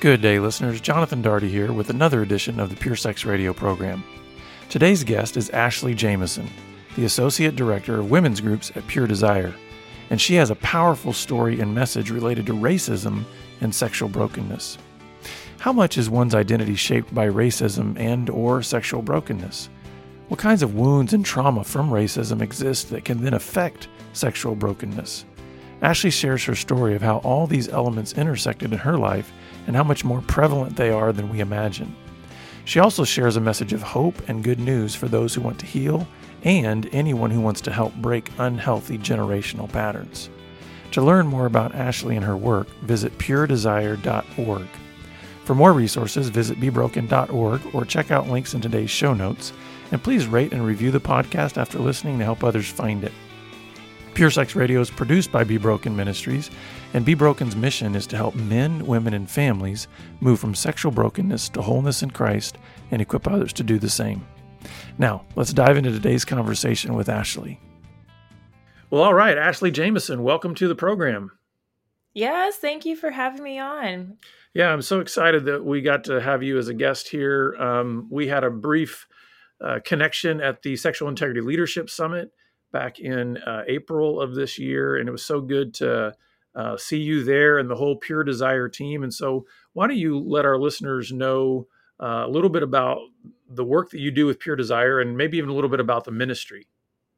Good day, listeners. Jonathan Daugherty here with another edition of the Pure Sex Radio program. Today's guest is Ashley Jamison, the Associate Director of Women's Groups at Pure Desire, and she has a powerful story and message related to racism and sexual brokenness. How much is one's identity shaped by racism and or sexual brokenness? What kinds of wounds and trauma from racism exist that can then affect sexual brokenness? Ashley shares her story of how all these elements intersected in her life and how much more prevalent they are than we imagine. She also shares a message of hope and good news for those who want to heal and anyone who wants to help break unhealthy generational patterns. To learn more about Ashley and her work, visit puredesire.org. For more resources, visit bebroken.org or check out links in today's show notes, and please rate and review the podcast after listening to help others find it. Pure Sex Radio is produced by Be Broken Ministries, and Be Broken's mission is to help men, women, and families move from sexual brokenness to wholeness in Christ and equip others to do the same. Now, let's dive into today's conversation with Ashley. Well, all right, Ashley Jamison, welcome to the program. Yes, thank you for having me on. Yeah, I'm so excited that we got to have you as a guest here. We had a brief connection at the Sexual Integrity Leadership Summit back in April of this year, and it was so good to see you there and the whole Pure Desire team. And so why don't you let our listeners know a little bit about the work that you do with Pure Desire and maybe even a little bit about the ministry?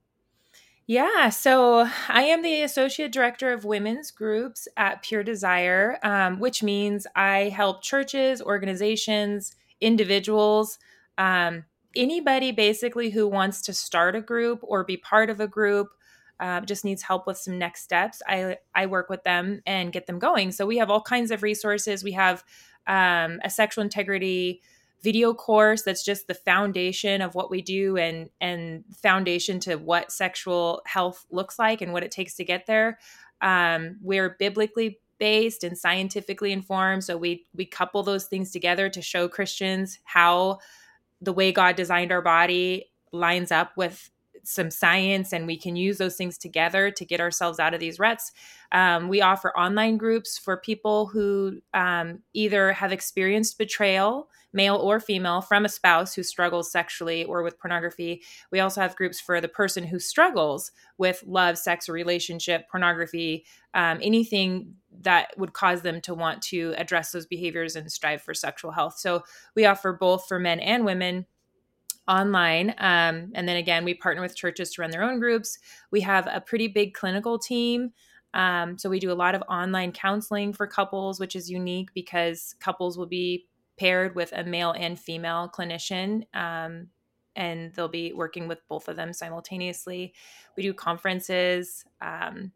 Yeah, so I am the Associate Director of Women's Groups at Pure Desire, which means I help churches, organizations, individuals, anybody basically who wants to start a group or be part of a group, just needs help with some next steps. I work with them and get them going. So we have all kinds of resources. We have a sexual integrity video course that's just the foundation of what we do and foundation to what sexual health looks like and what it takes to get there. We're biblically based and scientifically informed. So we couple those things together to show Christians how the way God designed our body lines up with some science, and we can use those things together to get ourselves out of these ruts. We offer online groups for people who either have experienced betrayal, male or female, from a spouse who struggles sexually or with pornography. We also have groups for the person who struggles with love, sex, or relationship, pornography, anything that would cause them to want to address those behaviors and strive for sexual health. So we offer both for men and women online. And then again, we partner with churches to run their own groups. We have a pretty big clinical team. So we do a lot of online counseling for couples, which is unique because couples will be paired with a male and female clinician. And they'll be working with both of them simultaneously. We do conferences and,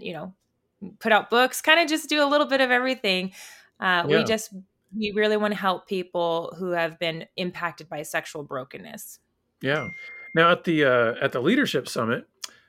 put out books, kind of just do a little bit of everything. We really want to help people who have been impacted by sexual brokenness. Yeah. Now at the Leadership Summit,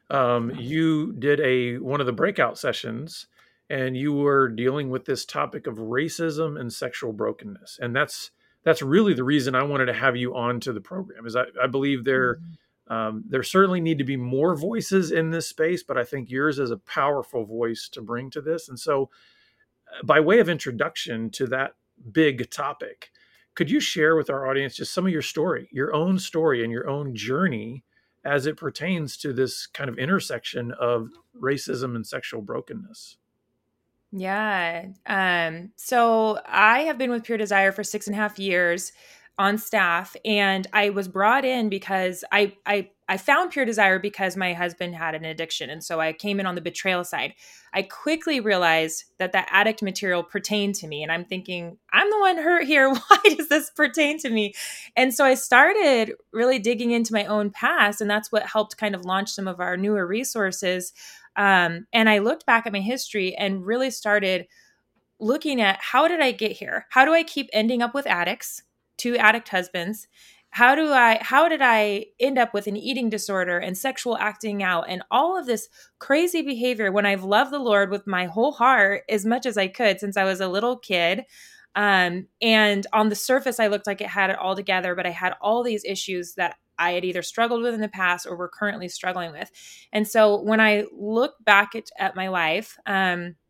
you did one of the breakout sessions, and you were dealing with this topic of racism and sexual brokenness. And that's really the reason I wanted to have you on to the program, is I believe there certainly need to be more voices in this space, but I think yours is a powerful voice to bring to this. And so by way of introduction to that big topic, could you share with our audience just some of your story, your own story and your own journey as it pertains to this kind of intersection of racism and sexual brokenness? Yeah. So I have been with Pure Desire for 6.5 years on staff, and I was brought in because I found Pure Desire because my husband had an addiction. And so I came in on the betrayal side. I quickly realized that addict material pertained to me. And I'm thinking, I'm the one hurt here. Why does this pertain to me? And so I started really digging into my own past. And that's what helped kind of launch some of our newer resources. And I looked back at my history and really started looking at, how did I get here? How do I keep ending up with addicts, 2 addict husbands? How did I end up with an eating disorder and sexual acting out and all of this crazy behavior when I've loved the Lord with my whole heart as much as I could since I was a little kid? And on the surface, I looked like it had it all together, but I had all these issues that I had either struggled with in the past or were currently struggling with. And so when I look back at my life,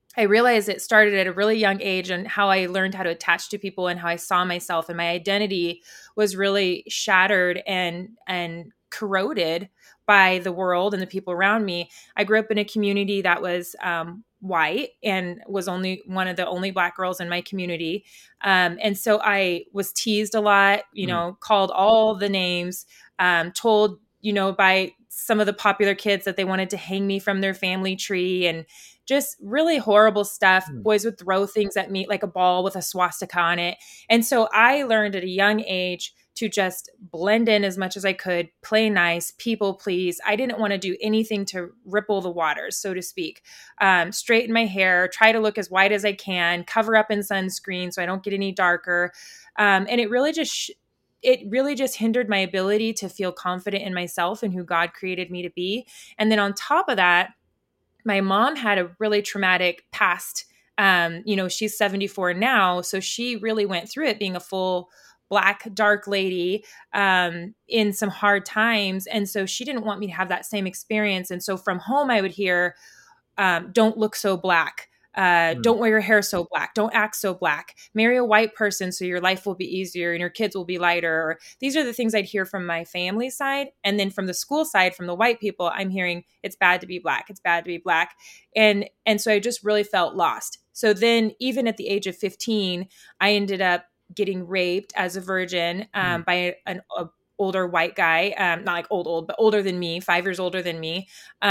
I realized it started at a really young age, and how I learned how to attach to people and how I saw myself, and my identity was really shattered and corroded by the world and the people around me. I grew up in a community that was white and was only one of the only Black girls in my community. And so I was teased a lot, Mm. called all the names, told, by some of the popular kids that they wanted to hang me from their family tree, and just really horrible stuff. Mm. Boys would throw things at me like a ball with a swastika on it. And so I learned at a young age to just blend in as much as I could, play nice, people please. I didn't want to do anything to ripple the waters, so to speak. Straighten my hair, try to look as white as I can, cover up in sunscreen so I don't get any darker. And it really just hindered my ability to feel confident in myself and who God created me to be. And then on top of that, my mom had a really traumatic past. She's 74 now, so she really went through it being a full Black dark lady in some hard times. And so she didn't want me to have that same experience. And so from home, I would hear, don't look so Black. Mm. Don't wear your hair so Black. Don't act so Black. Marry a white person so your life will be easier and your kids will be lighter. Or these are the things I'd hear from my family side. And then from the school side, from the white people, I'm hearing it's bad to be Black. It's bad to be Black. And so I just really felt lost. So then even at the age of 15, I ended up getting raped as a virgin Mm. by an older white guy, not like old, but older than me, 5 years older than me.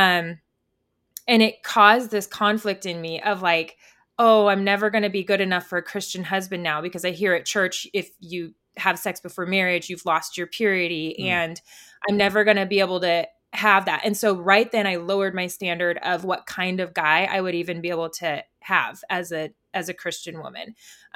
And it caused this conflict in me of like, oh, I'm never going to be good enough for a Christian husband now, because I hear at church, if you have sex before marriage, you've lost your purity, Mm. and I'm never going to be able to have that. And so right then I lowered my standard of what kind of guy I would even be able to have as a Christian woman.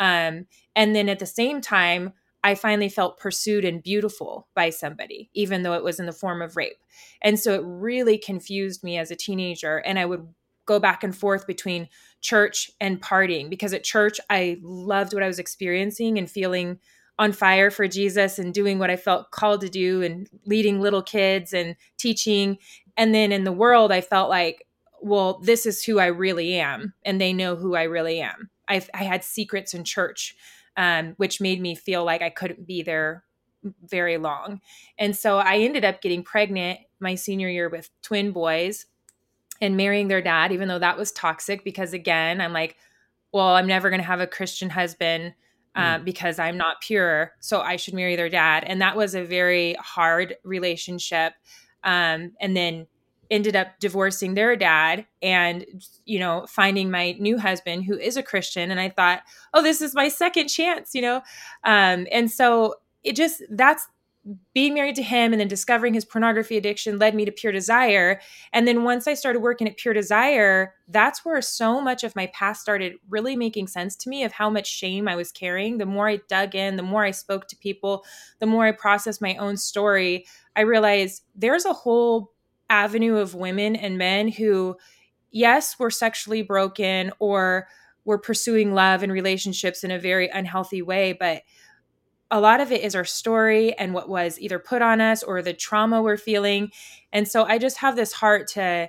And then at the same time, I finally felt pursued and beautiful by somebody, even though it was in the form of rape. And so it really confused me as a teenager. And I would go back and forth between church and partying, because at church, I loved what I was experiencing and feeling on fire for Jesus and doing what I felt called to do and leading little kids and teaching. And then in the world, I felt like, well, this is who I really am. And they know who I really am. I had secrets in church, which made me feel like I couldn't be there very long. And so I ended up getting pregnant my senior year with twin boys and marrying their dad, even though that was toxic, because again, I'm like, well, I'm never going to have a Christian husband Mm. because I'm not pure. So I should marry their dad. And that was a very hard relationship. And then ended up divorcing their dad and, finding my new husband who is a Christian. And I thought, oh, this is my second chance. And so that's being married to him and then discovering his pornography addiction led me to Pure Desire. And then once I started working at Pure Desire, that's where so much of my past started really making sense to me, of how much shame I was carrying. The more I dug in, the more I spoke to people, the more I processed my own story, I realized there's a whole avenue of women and men who, yes, were sexually broken or were pursuing love and relationships in a very unhealthy way, but a lot of it is our story and what was either put on us or the trauma we're feeling. And so I just have this heart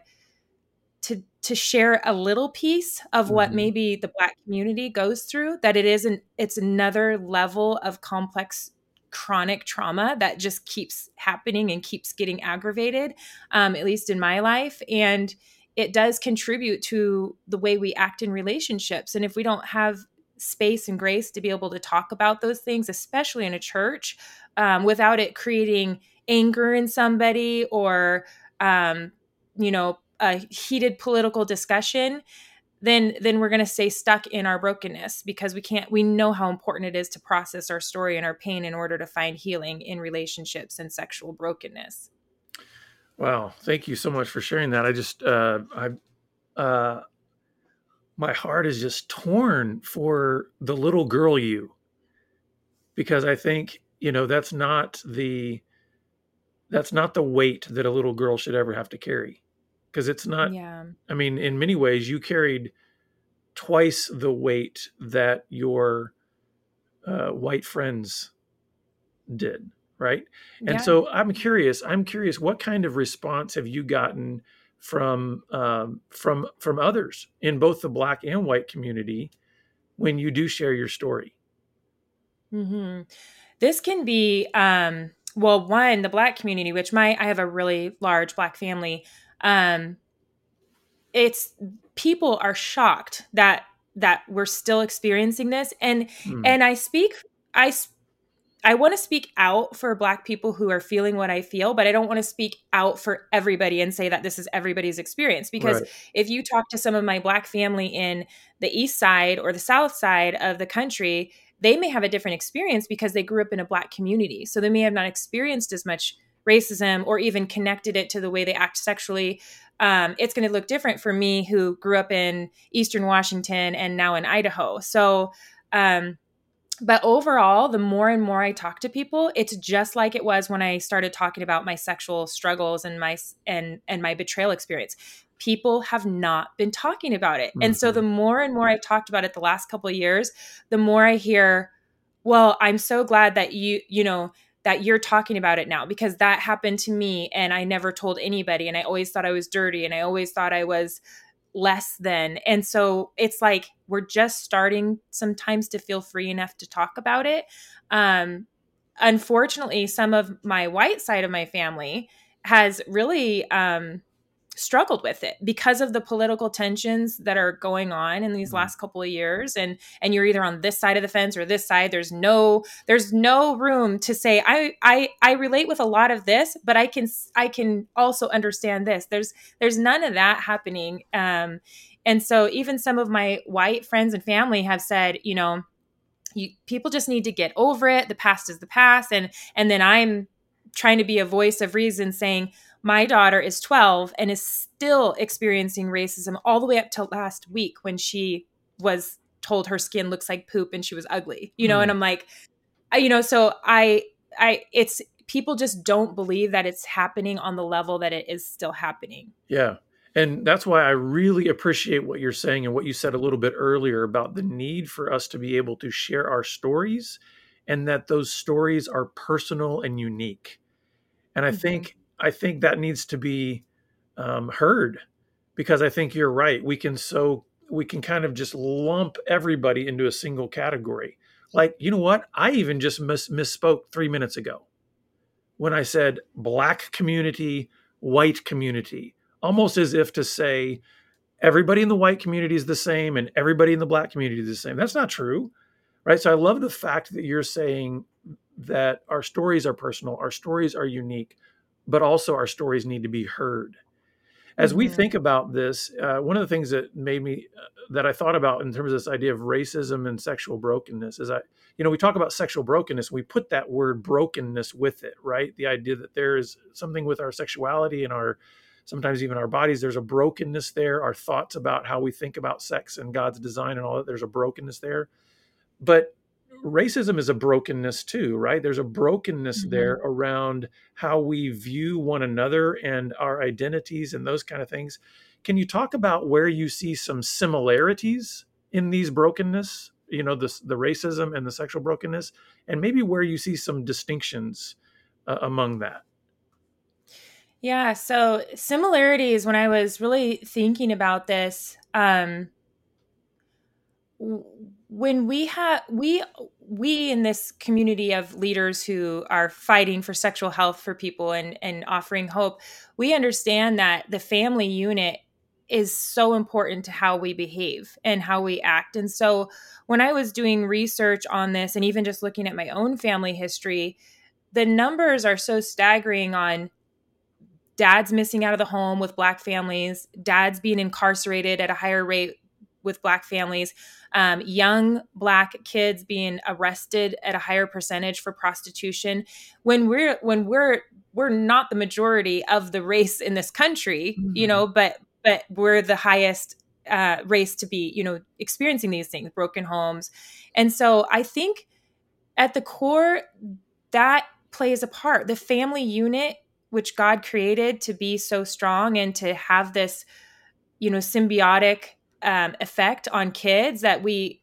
to share a little piece of what Mhm. maybe the Black community goes through, that it's another level of complex chronic trauma that just keeps happening and keeps getting aggravated, at least in my life. And it does contribute to the way we act in relationships. And if we don't have space and grace to be able to talk about those things, especially in a church, without it creating anger in somebody or, a heated political discussion, then we're going to stay stuck in our brokenness, because we know how important it is to process our story and our pain in order to find healing in relationships and sexual brokenness. Wow, thank you so much for sharing that. Uh, my heart is just torn for the little girl you, because I think, that's not the weight that a little girl should ever have to carry. Because it's not, Yeah. I mean, in many ways, you carried twice the weight that your white friends did, right? And Yeah. so I'm curious, what kind of response have you gotten from others in both the Black and white community when you do share your story? Hmm. This can be, well, one, the Black community, which I have a really large Black family. Um, it's people are shocked that we're still experiencing this, Mm, and I I want to speak out for Black people who are feeling what I feel, but I don't want to speak out for everybody and say that this is everybody's experience. Because right. if you talk to some of my Black family in the East Side or the South Side of the country, they may have a different experience because they grew up in a Black community. So they may have not experienced as much racism or even connected it to the way they act sexually. It's going to look different for me, who grew up in Eastern Washington and now in Idaho. So, but overall, the more and more I talk to people, it's just like it was when I started talking about my sexual struggles and my betrayal experience. People have not been talking about it. And so the Mhm. more and more I've talked about it the last couple of years, the more I hear, well, I'm so glad that that you're talking about it now, because that happened to me and I never told anybody, and I always thought I was dirty, and I always thought I was less than. And so it's like we're just starting sometimes to feel free enough to talk about it. Um, Unfortunately, some of my white side of my family has really struggled with it because of the political tensions that are going on in these Mm. last couple of years. And you're either on this side of the fence or this side. There's no room to say I relate with a lot of this, but I can also understand this. There's none of that happening. And so even some of my white friends and family have said, people just need to get over it. The past is the past. And then I'm trying to be a voice of reason, saying my daughter is 12 and is still experiencing racism all the way up to last week, when she was told her skin looks like poop and she was ugly. And Mm. I'm like, so I it's people just don't believe that it's happening on the level that it is still happening. Yeah. And that's why I really appreciate what you're saying and what you said a little bit earlier about the need for us to be able to share our stories, and that those stories are personal and unique. And Hmm. I think that needs to be heard, because I think you're right. We can kind of just lump everybody into a single category. Like, you know what? I even just misspoke 3 minutes ago when I said Black community, white community, almost as if to say everybody in the white community is the same and everybody in the Black community is the same. That's not true, right? So I love the fact that you're saying that our stories are personal, our stories are unique, but also our stories need to be heard. As we Hmm. think about this, one of the things that made me that I thought about in terms of this idea of racism and sexual brokenness is, we talk about sexual brokenness, we put that word brokenness with it, right? The idea that there is something with our sexuality and our sometimes even our bodies, there's a brokenness there. Our thoughts about how we think about sex and God's design and all that, there's a brokenness there. But racism is a brokenness too, right? There's a brokenness there Hmm. around how we view one another and our identities and those kind of things. Can you talk about where you see some similarities in these brokenness, the racism and the sexual brokenness, and maybe where you see some distinctions among that? Yeah, so similarities, when I was really thinking about this, when we in this community of leaders who are fighting for sexual health for people and offering hope, we understand that the family unit is so important to how we behave and how we act. And so when I was doing research on this, and even just looking at my own family history, the numbers are so staggering on dads missing out of the home with Black families, dads being incarcerated at a higher rate with Black families, young Black kids being arrested at a higher percentage for prostitution. When we're not the majority of the race in this country, Mhm. but we're the highest race to be, experiencing these things, broken homes. And so I think at the core, that plays a part. The family unit, which God created to be so strong and to have this, symbiotic effect on kids, that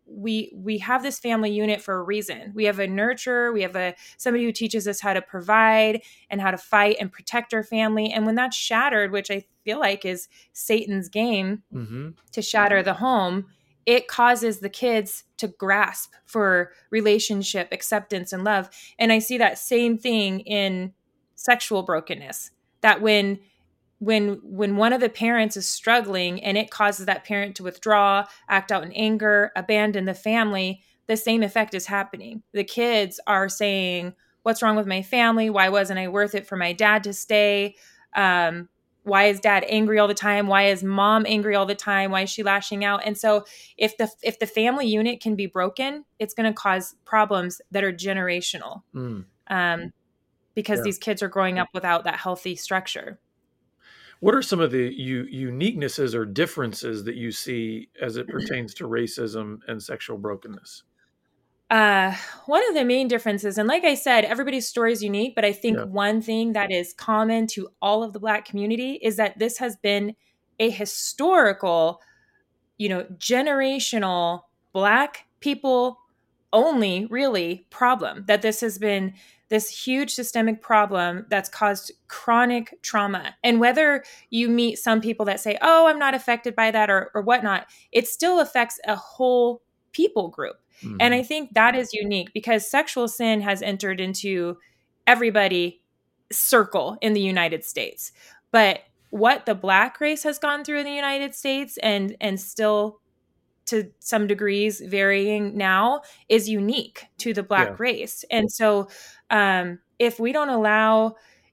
we have this family unit for a reason. We have a nurturer, we have somebody who teaches us how to provide and how to fight and protect our family. And when that's shattered, which I feel like is Satan's game to shatter the home, it causes the kids to grasp for relationship, acceptance, and love. And I see that same thing in sexual brokenness, that when one of the parents is struggling and it causes that parent to withdraw, act out in anger, abandon the family, the same effect is happening. The kids are saying, what's wrong with my family? Why wasn't I worth it for my dad to stay? Why is dad angry all the time? Why is mom angry all the time? Why is she lashing out? And so if the family unit can be broken, it's going to cause problems that are generational, because these kids are growing up without that healthy structure. What are some of the uniquenesses or differences that you see as it pertains to racism and sexual brokenness? One of the main differences, and like I said, everybody's story is unique, but I think one thing that is common to all of the Black community is that this has been a historical, generational Black people only really problem, that this has been this huge systemic problem that's caused chronic trauma. And whether you meet some people that say, oh, I'm not affected by that or whatnot, it still affects a whole people group. And I think that is unique because sexual sin has entered into everybody circle in the United States. But what the Black race has gone through in the United States and still to some degrees varying now is unique to the Black race. And so if we don't allow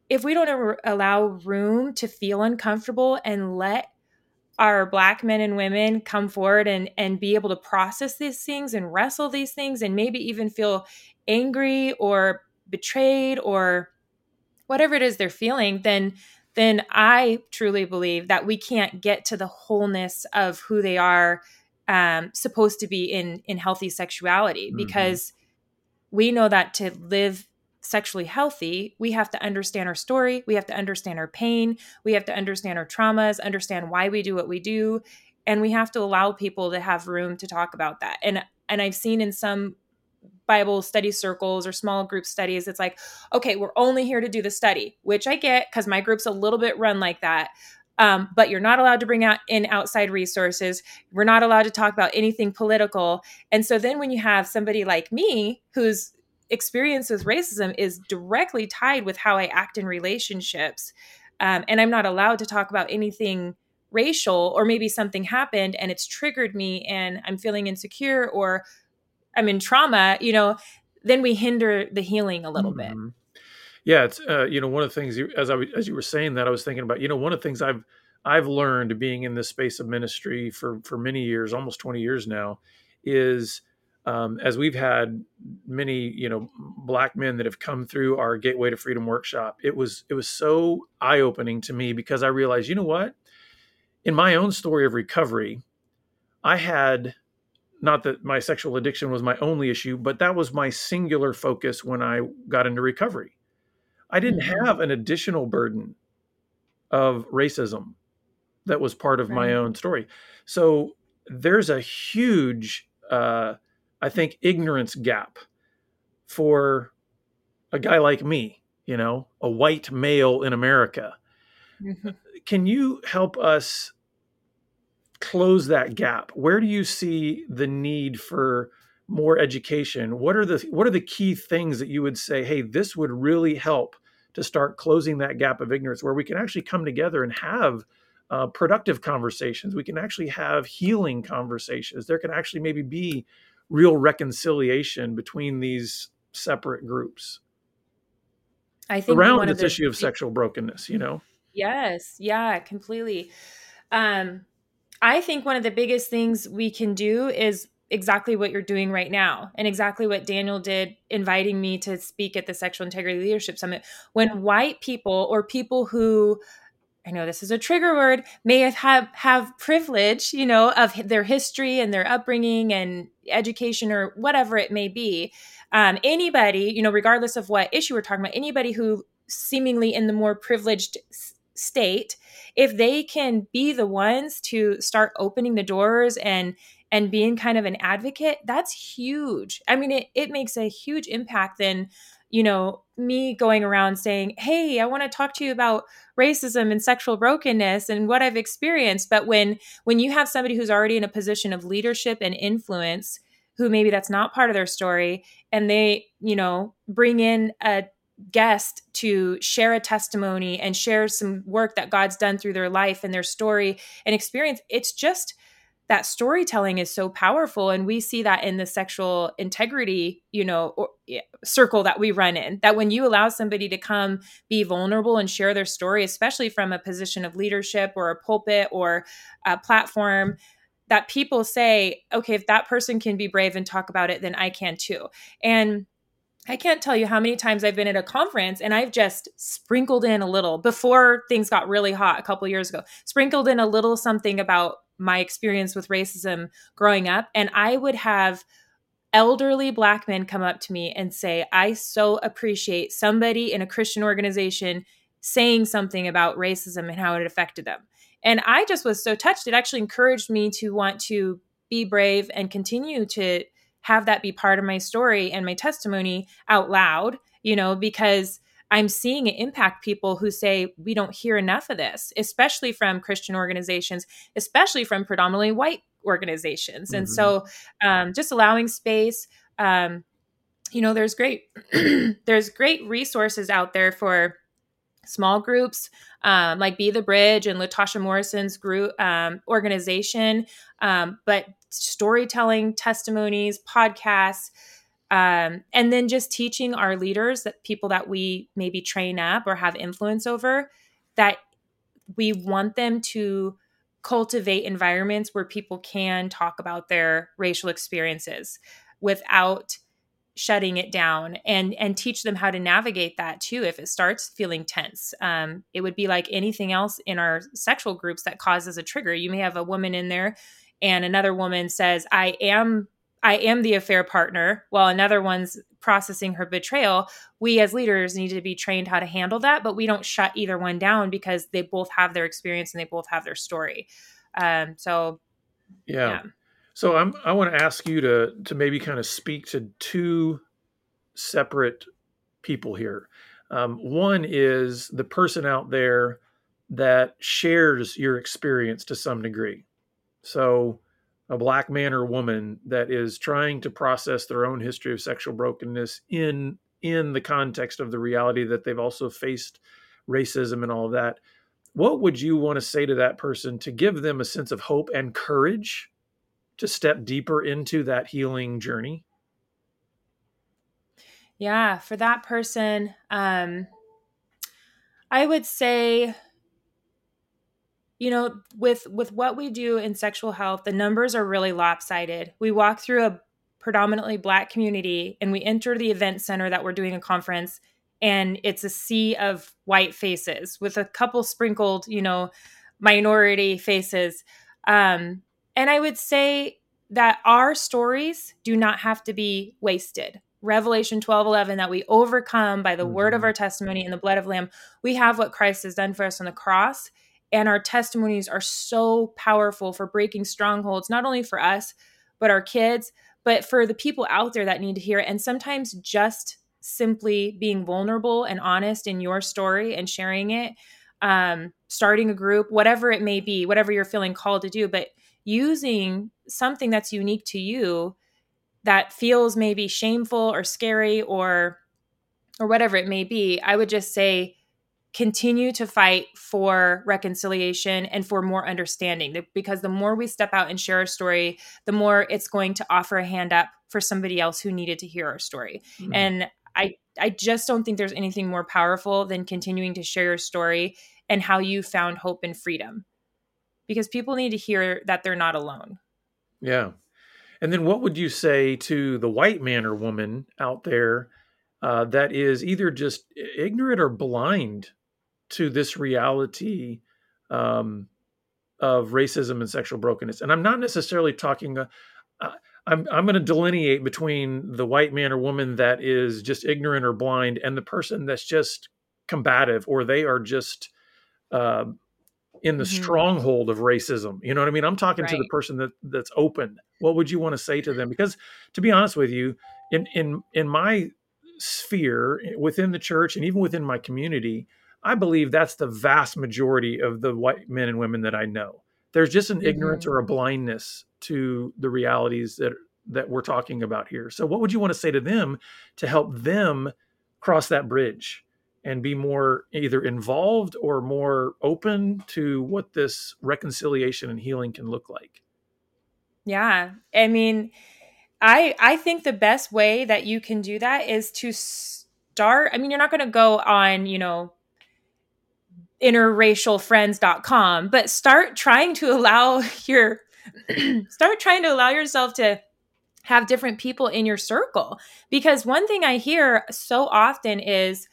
room to feel uncomfortable and let our Black men and women come forward and be able to process these things and wrestle these things and maybe even feel angry or betrayed or whatever it is they're feeling, then I truly believe that we can't get to the wholeness of who they are supposed to be in healthy sexuality, because we know that to live sexually healthy, we have to understand our story. We have to understand our pain. We have to understand our traumas, understand why we do what we do. And we have to allow people to have room to talk about that. And I've seen in some Bible study circles or small group studies, it's like, okay, we're only here to do the study, which I get because my group's a little bit run like that. But you're not allowed to bring out in outside resources. We're not allowed to talk about anything political. And so then when you have somebody like me whose experience with racism is directly tied with how I act in relationships, and I'm not allowed to talk about anything racial, or maybe something happened and it's triggered me and I'm feeling insecure or I'm in trauma, then we hinder the healing a little bit. Yeah, it's one of the things as you were saying that, I was thinking about one of the things I've learned being in this space of ministry for many years, almost 20 years now, is as we've had many Black men that have come through our Gateway to Freedom workshop. It was so eye-opening to me because I realized, what, in my own story of recovery, I had, not that my sexual addiction was my only issue, but that was my singular focus when I got into recovery. I didn't have an additional burden of racism that was part of my own story. So there's a huge, I think, ignorance gap for a guy like me, a white male in America. Can you help us close that gap? Where do you see the need for more education? What are the key things that you would say, hey, this would really help to start closing that gap of ignorance, where we can actually come together and have productive conversations? We can actually have healing conversations. There can actually maybe be real reconciliation between these separate groups. I think around this issue of sexual brokenness, Yes. Yeah, completely. I think one of the biggest things we can do is exactly what you're doing right now, and exactly what Daniel did, inviting me to speak at the Sexual Integrity Leadership Summit. When white people, or people who, I know this is a trigger word, may have privilege, of their history and their upbringing and education or whatever it may be. Anybody, regardless of what issue we're talking about, anybody who seemingly in the more privileged state, if they can be the ones to start opening the doors and and being kind of an advocate, that's huge. I mean, it makes a huge impact than, me going around saying, hey, I want to talk to you about racism and sexual brokenness and what I've experienced. But when you have somebody who's already in a position of leadership and influence, who maybe that's not part of their story, and they, bring in a guest to share a testimony and share some work that God's done through their life and their story and experience, it's just that storytelling is so powerful. And we see that in the sexual integrity, circle that we run in, that when you allow somebody to come be vulnerable and share their story, especially from a position of leadership or a pulpit or a platform, that people say, okay, if that person can be brave and talk about it, then I can too. And I can't tell you how many times I've been at a conference and I've just sprinkled in a little, before things got really hot a couple years ago, sprinkled in a little something about my experience with racism growing up. And I would have elderly Black men come up to me and say, I so appreciate somebody in a Christian organization saying something about racism and how it affected them. And I just was so touched. It actually encouraged me to want to be brave and continue to have that be part of my story and my testimony out loud, because I'm seeing it impact people who say, we don't hear enough of this, especially from Christian organizations, especially from predominantly white organizations. And so just allowing space, there's great, there's great resources out there for small groups, like Be the Bridge and Latasha Morrison's group organization, but storytelling, testimonies, podcasts, and then just teaching our leaders, that people that we maybe train up or have influence over, that we want them to cultivate environments where people can talk about their racial experiences without shutting it down, and teach them how to navigate that too if it starts feeling tense. It would be like anything else in our sexual groups that causes a trigger. You may have a woman in there and another woman says, I am the affair partner, while another one's processing her betrayal. We as leaders need to be trained how to handle that, but we don't shut either one down because they both have their experience and they both have their story. Yeah. So I want to ask you to maybe kind of speak to two separate people here. One is the person out there that shares your experience to some degree. So a Black man or woman that is trying to process their own history of sexual brokenness in the context of the reality that they've also faced racism and all of that. What would you want to say to that person to give them a sense of hope and courage to step deeper into that healing journey? Yeah, for that person, I would say, with what we do in sexual health, the numbers are really lopsided. We walk through a predominantly Black community and we enter the event center that we're doing a conference, and it's a sea of white faces with a couple sprinkled, minority faces. And I would say that our stories do not have to be wasted. Revelation 12:11, that we overcome by the word of our testimony and the blood of the Lamb. We have what Christ has done for us on the cross. And our testimonies are so powerful for breaking strongholds, not only for us, but our kids, but for the people out there that need to hear it. And sometimes just simply being vulnerable and honest in your story and sharing it, starting a group, whatever it may be, whatever you're feeling called to do, but using something that's unique to you that feels maybe shameful or scary or whatever it may be, I would just say, continue to fight for reconciliation and for more understanding, because the more we step out and share our story, the more it's going to offer a hand up for somebody else who needed to hear our story. And I just don't think there's anything more powerful than continuing to share your story and how you found hope and freedom, because people need to hear that they're not alone. Yeah. And then what would you say to the white man or woman out there that is either just ignorant or blind to this reality of racism and sexual brokenness? And I'm not necessarily talking, I'm going to delineate between the white man or woman that is just ignorant or blind and the person that's just combative, or they are just in the Mm-hmm. stronghold of racism. You know what I mean? I'm talking to the Right. person that's open. What would you want to say to them? Because to be honest with you, in my sphere within the church and even within my community, I believe that's the vast majority of the white men and women that I know. There's just an ignorance Mm-hmm. or a blindness to the realities that we're talking about here. So what would you want to say to them to help them cross that bridge and be more either involved or more open to what this reconciliation and healing can look like? Yeah. I mean, I think the best way that you can do that is to start. I mean, you're not going to go on, interracialfriends.com, but start trying to allow your start trying to allow yourself to have different people in your circle. Because one thing I hear so often is,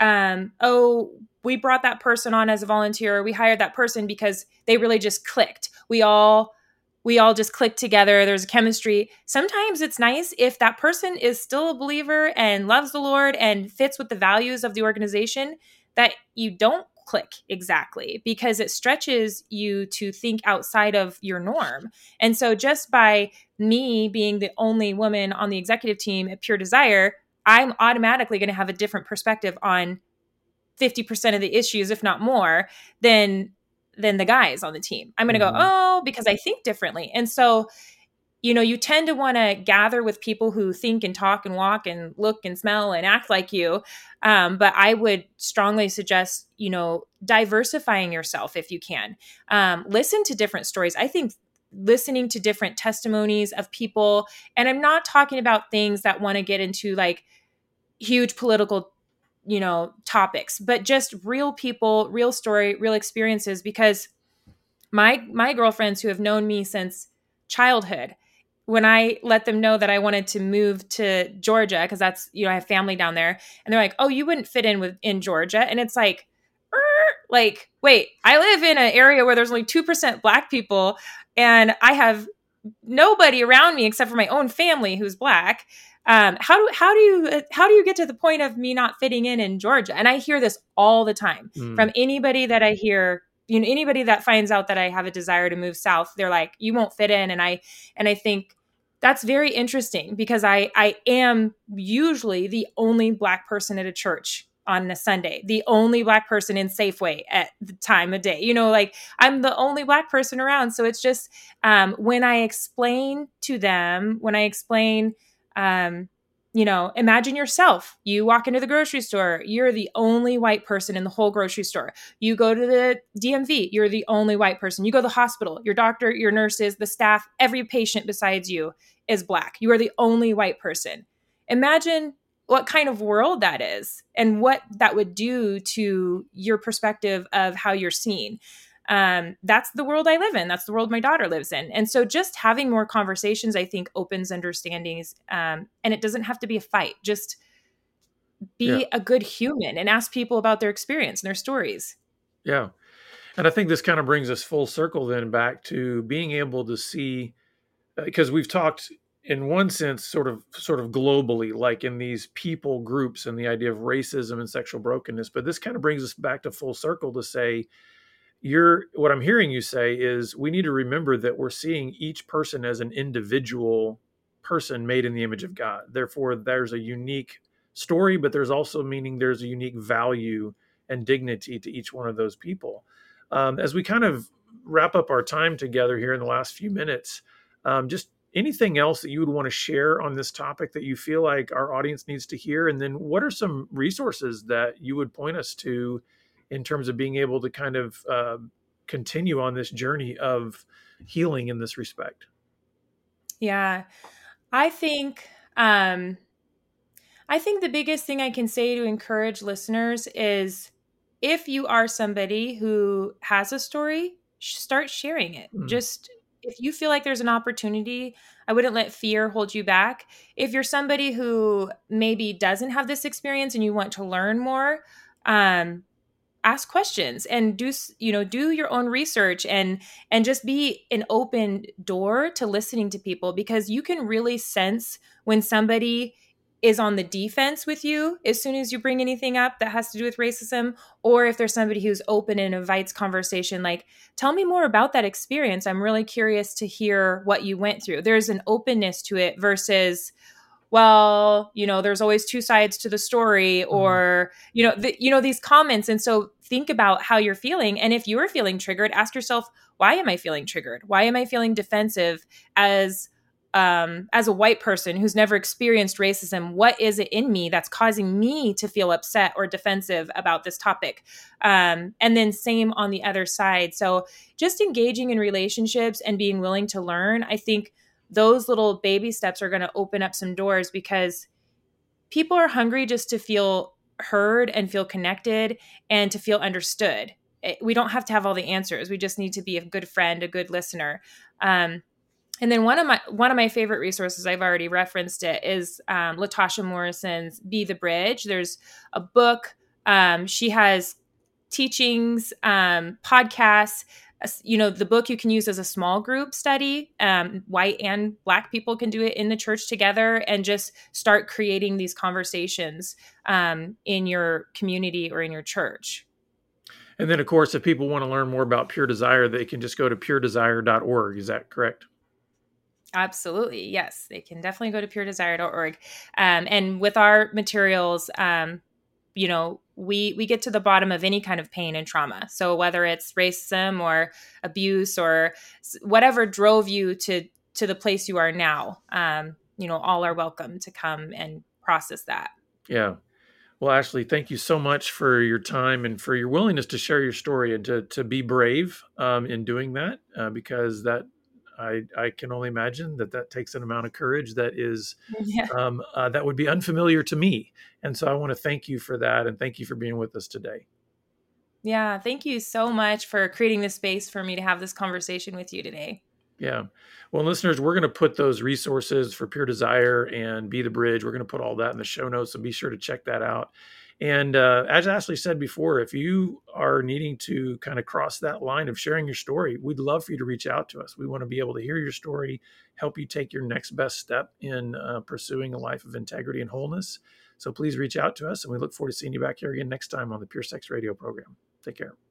oh, we brought that person on as a volunteer, or we hired that person because they really just clicked. We all just clicked together. There's a chemistry. Sometimes it's nice if that person is still a believer and loves the Lord and fits with the values of the organization, that you don't click exactly, because it stretches you to think outside of your norm. And so just by me being the only woman on the executive team at Pure Desire, I'm automatically going to have a different perspective on 50% of the issues, if not more, than the guys on the team. I'm going to go, Mm-hmm. oh, because I think differently. And so, you tend to want to gather with people who think and talk and walk and look and smell and act like you. But I would strongly suggest, diversifying yourself if you can. Listen to different stories. I think listening to different testimonies of people, and I'm not talking about things that want to get into like huge political topics, but just real people, real story, real experiences. Because my girlfriends who have known me since childhood, when I let them know that I wanted to move to Georgia, because that's, I have family down there, and they're like, oh, you wouldn't fit in Georgia. And it's like, wait, I live in an area where there's only 2% Black people, and I have nobody around me except for my own family who's Black. How do you get to the point of me not fitting in Georgia? And I hear this all the time Mm. from anybody that I hear. Anybody that finds out that I have a desire to move south, they're like, you won't fit in. And I think that's very interesting, because I am usually the only Black person at a church on a Sunday, the only Black person in Safeway at the time of day. Like, I'm the only Black person around. So it's just, when I explain to them, um, imagine yourself. You walk into the grocery store, you're the only white person in the whole grocery store. You go to the DMV, you're the only white person. You go to the hospital, your doctor, your nurses, the staff, every patient besides you is Black. You are the only white person. Imagine what kind of world that is and what that would do to your perspective of how you're seen. That's the world I live in. That's the world my daughter lives in. And so just having more conversations, I think, opens understandings. And it doesn't have to be a fight. Just Yeah. be a good human and ask people about their experience and their stories. Yeah. And I think this kind of brings us full circle then back to being able to see, because we've talked in one sense sort of globally, like in these people groups and the idea of racism and sexual brokenness, but this kind of brings us back to full circle to say, what I'm hearing you say is we need to remember that we're seeing each person as an individual person made in the image of God. Therefore, there's a unique story, but there's also meaning there's a unique value and dignity to each one of those people. As we kind of wrap up our time together here in the last few minutes, just anything else that you would want to share on this topic that you feel like our audience needs to hear? And then what are some resources that you would point us to in terms of being able to kind of continue on this journey of healing in this respect? Yeah. I think um I think the biggest thing I can say to encourage listeners is, if you are somebody who has a story, start sharing it. Mm. Just if you feel like there's an opportunity, I wouldn't let fear hold you back. If you're somebody who maybe doesn't have this experience and you want to learn more, um, ask questions and do your own research, and just be an open door to listening to people, because you can really sense when somebody is on the defense with you as soon as you bring anything up that has to do with racism, or if there's somebody who's open and invites conversation, like, tell me more about that experience. I'm really curious to hear what you went through. There's an openness to it versus, well, there's always two sides to the story, or, these comments. And so think about how you're feeling. And if you are feeling triggered, ask yourself, why am I feeling triggered? Why am I feeling defensive as a white person who's never experienced racism? What is it in me that's causing me to feel upset or defensive about this topic? And then same on the other side. So just engaging in relationships and being willing to learn, I think those little baby steps are going to open up some doors, because people are hungry just to feel heard and feel connected and to feel understood. We don't have to have all the answers. We just need to be a good friend, a good listener. And then one of my favorite resources, I've already referenced it, is Latasha Morrison's Be the Bridge. There's a book. She has teachings, podcasts. The book you can use as a small group study. White and Black people can do it in the church together and just start creating these conversations in your community or in your church. And then, of course, if people want to learn more about Pure Desire, they can just go to puredesire.org. Is that correct? Absolutely. Yes. They can definitely go to puredesire.org. And with our materials, we get to the bottom of any kind of pain and trauma. So whether it's racism or abuse or whatever drove you to the place you are now, all are welcome to come and process that. Yeah. Well, Ashley, thank you so much for your time and for your willingness to share your story and to be brave in doing that, because that I can only imagine that takes an amount of courage that is that would be unfamiliar to me. And so I want to thank you for that, and thank you for being with us today. Yeah, thank you so much for creating the space for me to have this conversation with you today. Yeah. Well, listeners, we're going to put those resources for Pure Desire and Be the Bridge. We're going to put all that in the show notes, so be sure to check that out. And as Ashley said before, if you are needing to kind of cross that line of sharing your story, we'd love for you to reach out to us. We want to be able to hear your story, help you take your next best step in pursuing a life of integrity and wholeness. So please reach out to us, and we look forward to seeing you back here again next time on the Pure Sex Radio program. Take care.